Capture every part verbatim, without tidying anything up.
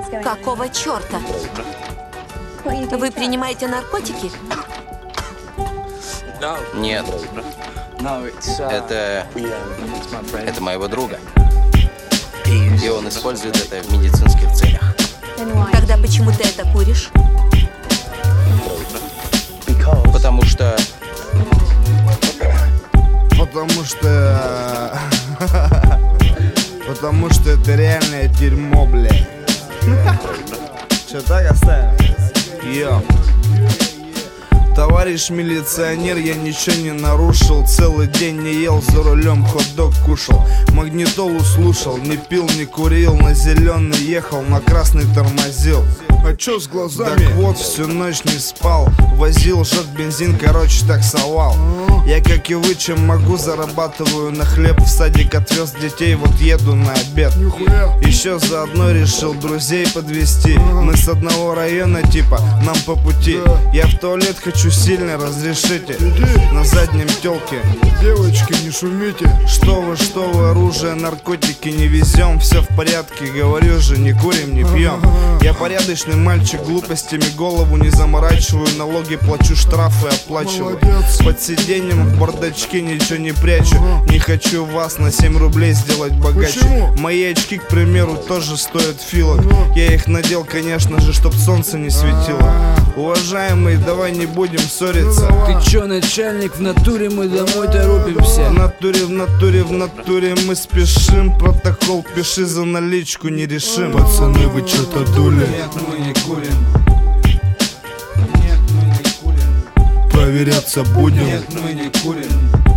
Какого черта? Вы принимаете наркотики? Нет. Это... Это моего друга. И он использует это в медицинских целях. Тогда почему ты это куришь? Потому что... Потому что... Потому что это реальное дерьмо, блядь. Че, так оставим? Йо. Товарищ милиционер, я ничего не нарушил. Целый день не ел, за рулем хот-дог кушал. Магнитолу слушал, не пил, не курил. На зеленый ехал, на красный тормозил. А чё с глазами? Так вот, всю ночь не спал. Возил, жёг бензин, короче, таксовал. Я, как и вы, чем могу, зарабатываю на хлеб. В садик отвез детей, вот еду на обед. Еще заодно решил друзей подвести. Мы с одного района, типа, нам по пути. Я в туалет хочу сильно, разрешите. На заднем тёлке. Девочки, не шумите. Что вы, что вы, оружие, наркотики не везем. Все в порядке, говорю же, не курим, не пьем. Я порядочный мальчик, глупостями голову не заморачиваю. Налоги плачу, штрафы оплачиваю. Молодец. Под сиденьем в бардачке ничего не прячу. Не хочу вас на семь рублей сделать богаче. Почему? Мои очки, к примеру, тоже стоят филок. Я их надел, конечно же, чтоб солнце не светило. Уважаемый, давай не будем ссориться. Ты чё, начальник, в натуре мы домой торопимся. В натуре, в натуре, в натуре мы спешим. Протокол пиши, за наличку не решим. Пацаны, вы чё-то дули? Нет, мы не курим. Нет, мы не курим. Проверяться будем? Нет, мы не курим.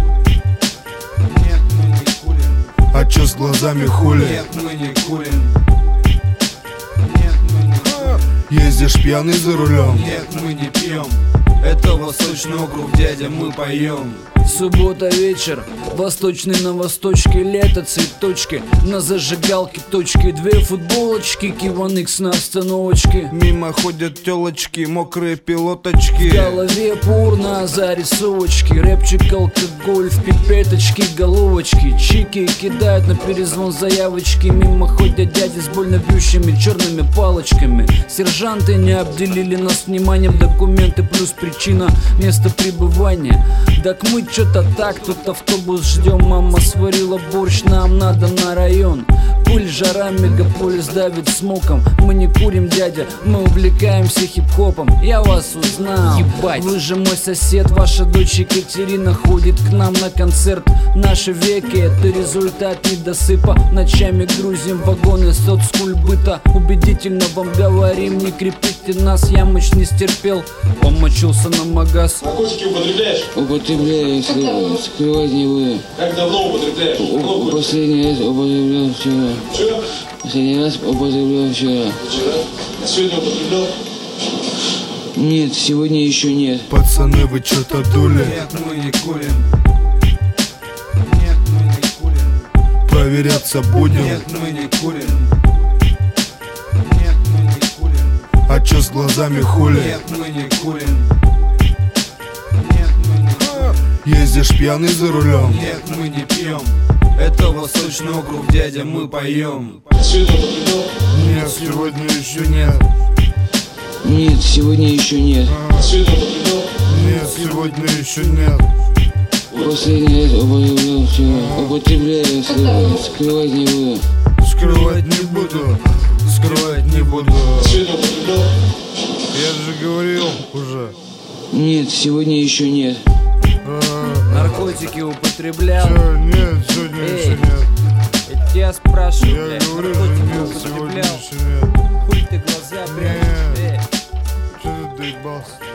Нет, мы не курим. А чё с глазами, хули? Нет, мы не курим. Нет, мы не курим. Ездишь пьяный за рулем? Нет, мы не пьем. Это Восточный округ, дядя, мы поем. Суббота вечер, восточный на восточке, лето, цветочки, на зажигалке точки, две футболочки, Киваникс на остановочке. Мимо ходят телочки, мокрые пилоточки. В голове бурно зарисовочки, рэпчик, алкоголь, в пипеточке, головочки. Чики кидают на перезвон заявочки, мимо ходят дяди с больно бьющими черными палочками. Сержанты не обделили нас вниманием, документы плюс причина места пребывания. Так мы что-то так, тут автобус ждем. Мама сварила борщ, нам надо на район. Пыль, жара, мегаполис давит смоком. Мы не курим, дядя, мы увлекаемся хип-хопом. Я вас узнал, ебать. Вы же мой сосед, ваша дочь Екатерина ходит к нам на концерт. Наши веки, это результат недосыпа. Ночами грузим вагоны соцкульбыта. Убедительно вам говорим, не крепите нас. Я мощь не стерпел, помочился на магаз. Наркотики употребляешь? Употребляю, скрывать не буду. Как давно употребляешь? У, последний раз употреблял вчера. Вчера? Последний раз употреблял вчера. Вчера? А сегодня употреблял? Нет, сегодня еще нет. Пацаны, вы чё-то дули? Нет, мы не курим. Нет, мы не курим. Проверяться будем? Нет, мы не курим. Нет, мы не курим. А чё с глазами, хули? Нет, мы не курим. Нет, мы не курим. Ездишь пьяный за рулем? Нет, мы не пьем. Это Восточный округ, дядя, мы поем. Сегодня употреблял? Нет, сегодня еще нет. Нет, сегодня еще нет. Сегодня употреблял? Нет, сегодня еще нет. Последний раз употреблял вчера. Употребляю, скрывать, скрывать не буду. Скрывать не буду. Скрывать не буду. Сегодня употреблял? Я же говорил уже. Нет, сегодня еще нет. Наркотики употреблял? Чё, нет, сегодня Эй, еще нет. я тебя спрашиваю, Я блядь, говорю же, наркотики нет, сегодня употреблял? еще нет. Хуй ты глаза прячешь? Эй. Чё ты доебался?